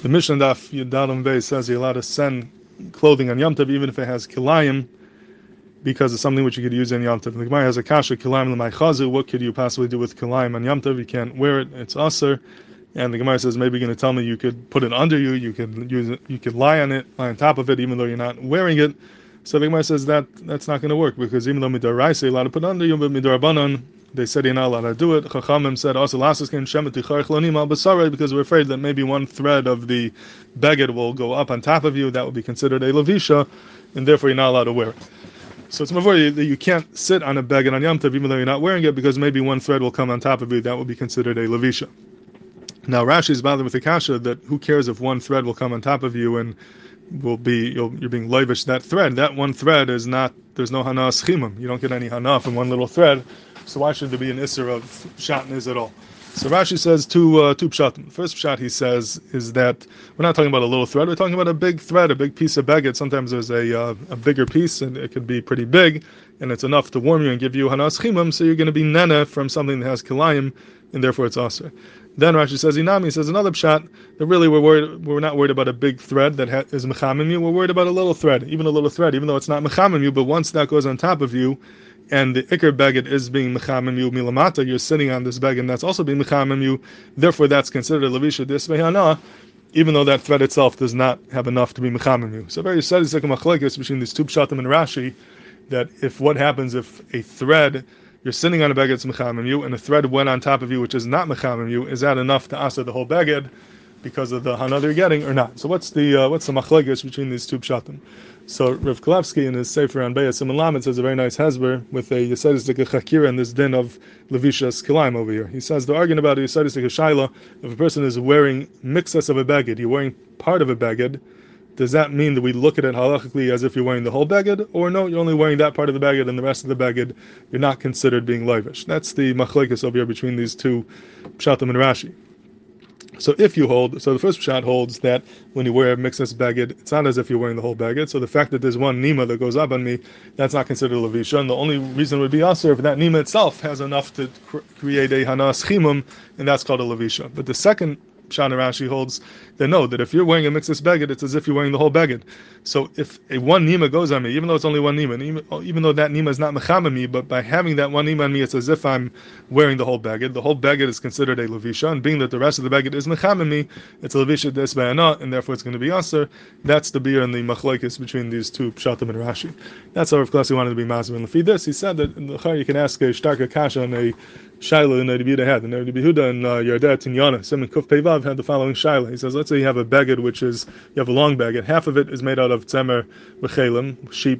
The Mishnah Daf Yudalum Bey says you're allowed to send clothing on Yom Tov even if it has kilayim, because it's something which you could use in Yom Tov. The Gemara has a kasha, kilayim l'may chazu. What could you possibly do with kilayim on Yom Tov? You can't wear it; it's aser. And the Gemara says, maybe you're going to tell me you could put it under you, you could use it, you could lie on it, lie on top of it, even though you're not wearing it. So the Gemara says that's not going to work, because even though midoraisa you're allowed to put it under you, but midorabanan they said you're not allowed to do it. Chachamim said also lasas came shemet ticharich lonim al basarei, because we're afraid that maybe one thread of the beged will go up on top of you. That would be considered a levisha, and therefore you're not allowed to wear it. So it's mavur that you can't sit on a beged on Yom Tov even though you're not wearing it, because maybe one thread will come on top of you. That would be considered a levisha. Now Rashi is bothered with the kasha that who cares if one thread will come on top of you and will be you're being loivish that thread. That one thread is not, there's no hana schimim. You don't get any hana from one little thread. So why should there be an isser of shatnez at all? So Rashi says two pshatim. The first pshat he says is that we're not talking about a little thread. We're talking about a big thread, a big piece of beged. Sometimes there's a bigger piece, and it could be pretty big, and it's enough to warm you and give you hana schimim. So you're going to be nene from something that has kilayim, and therefore it's aser. Then Rashi says inami, says another pshat that really we're not worried about a big thread that is mechamim you. We're worried about a little thread, even though it's not mechamim you, but once that goes on top of you, and the ikar beged is being mechamim you milamata, you're sitting on this beged, and that's also being mechamim you. Therefore, that's considered a levisha disvehana, even though that thread itself does not have enough to be mechamim you. So very studies like a machlekes between these two pshatim and Rashi, that what happens if a thread, you're sitting on a beged that's mechamim you, and a thread went on top of you which is not mechamim you, is that enough to asa the whole beged because of the hana they're getting or not? So what's the machlekes between these two pshatim? So Rav Kalevsky in his Sefer on Beis Simon Lamed says a very nice hezber with a Yesodistic Chakira and this din of Levishas Kilayim over here. He says they're arguing about a Yesodistic Shaila. If a person is wearing mixus of a beged, you're wearing part of a beged, does that mean that we look at it halachically as if you're wearing the whole beged, or no, you're only wearing that part of the beged and the rest of the beged you're not considered being loivish? That's the machlekes over here between these two Pshatim and Rashi. So if you hold, so the first pshat holds that when you wear a mixus beged, it's not as if you're wearing the whole beged. So the fact that there's one nima that goes up on me, that's not considered a levisha. And the only reason would be aser if that nima itself has enough to create a hana schimum, and that's called a levisha. But the second pshat Rashi holds that no, that if you're wearing a mixus beged, it's as if you're wearing the whole beged. So if a one nima goes on me, even though it's only one nima, even though that nima is not mechama me, but by having that one nima on me, it's as if I'm wearing the whole beged. The whole beged is considered a levisha, and being that the rest of the beged is mechama me, it's a levisha desbayana, and therefore it's going to be aser. That's the beer and the machlekes between these two pshatim and Rashi. That's how Rav Kalevsky wanted to be mazir. And lefi this, he said that in the Chayr you can ask a shtarka kasha on a shaila in Rabbi Yehuda had. And Rabbi Yehuda and Yardeh Tinyana, Simon Kuf Peivav, had the following shaila. He says, let's say you have a beged which is, you have a long beged, half of it is made out of tzemer v'chelim,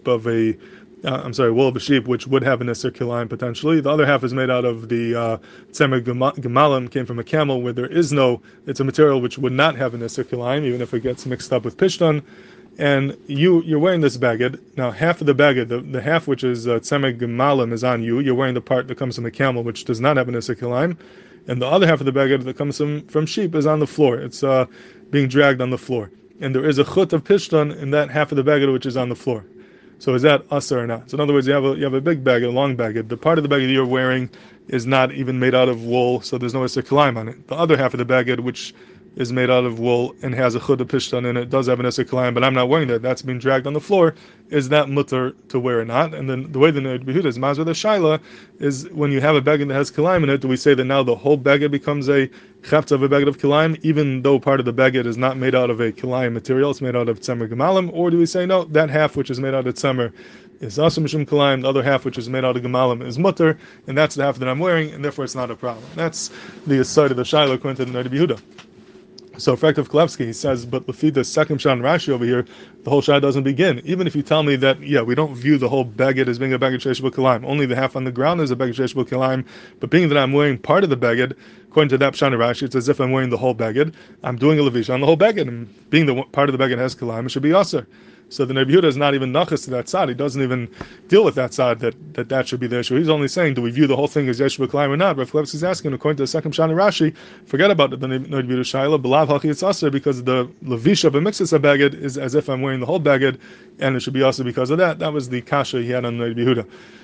wool of a sheep, which would have an iser kilayim potentially. The other half is made out of the tzemer gemalim, came from a camel, where there is no, it's a material which would not have an iser kilayim, even if it gets mixed up with pishtan. And you're wearing this beged. Now half of the beged, the half which is tzemer gemalim is on you. You're wearing the part that comes from a camel, which does not have an iser kilayim. And the other half of the beged that comes from sheep is on the floor. It's being dragged on the floor. And there is a chut of pishtan in that half of the beged which is on the floor. So is that aser or not? So in other words, you have a big beged, a long beged. The part of the beged you're wearing is not even made out of wool, so there's no iser kilayim on it. The other half of the beged, which is made out of wool and has a chud of pishtan in it, does have an iser kilayim, but I'm not wearing that. That's being dragged on the floor. Is that mutter to wear or not? And then the way the Rabbi Yehuda is mazur the shaila is when you have a beged that has kilayim in it, do we say that now the whole beged becomes a chefta of a beged of kilayim, even though part of the beged is not made out of a kilayim material, it's made out of tzemer gemalim? Or do we say no, that half which is made out of tzemer is also mishum kilayim, the other half which is made out of gemalim is mutter, and that's the half that I'm wearing, and therefore it's not a problem? That's the side of the shaila according to the Rabbi Yehuda. So effective Kalevsky, he says, but lefi the second pshat Rashi over here, the whole shah doesn't begin. Even if you tell me that, we don't view the whole beged as being a beged sheish b'kilayim, only the half on the ground is a beged sheish b'kilayim, but being that I'm wearing part of the beged, according to that pshat Rashi, it's as if I'm wearing the whole beged. I'm doing a levisha on the whole beged, and being the part of the beged has kilayim, it should be aser. So the Rabbi Yehuda is not even nachas to that side. He doesn't even deal with that side that should be the issue. He's only saying, do we view the whole thing as yesh b'kilayim or not? Rav Kalevsky is asking, according to the second pshat Rashi, forget about the Rabbi Yehuda shaila, b'lav hachi it's aser, because the levisha of a mixus beged is as if I'm wearing the whole beged, and it should be aser because of that. That was the kasha he had on Rabbi Yehuda.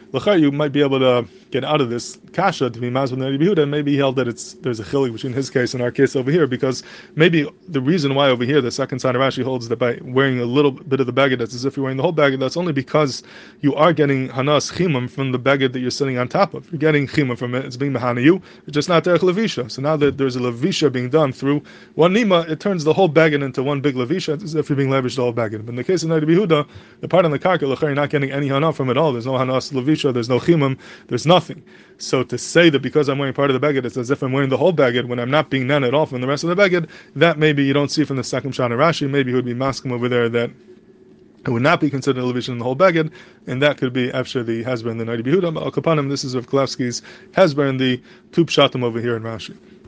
L'char, you might be able to get out of this kasha to be mazbeh the Rabbi Yehuda, and maybe he held that there's a chilik between his case and our case over here, because maybe the reason why over here the second side of Rashi holds that by wearing a little bit of the bagged, that's as if you're wearing the whole bagged, that's only because you are getting hanas chimam from the bagged that you're sitting on top of. You're getting chimam from it, it's being mahana you, it's just not derech levisha. So now that there's a levisha being done through one nima, it turns the whole bagged into one big levisha, it's as if you're being levished the whole bagged. But in the case of Rabbi Yehuda, the part on the karka, you're not getting any hana from it all. There's no hanas levisha, there's no chimam, there's nothing. So to say that because I'm wearing part of the bagged, it's as if I'm wearing the whole bagged when I'm not being nan at all from the rest of the bagged, that maybe you don't see from the second shot of Rashi. Maybe it would be maskim over there that it would not be considered a levision in the whole bagged, and that could be after the Hezbollah and the Rabbi Yehuda. Al Kapanim, this is Rav Kalevsky's Hezbollah and the two pshatim over here in Rashi.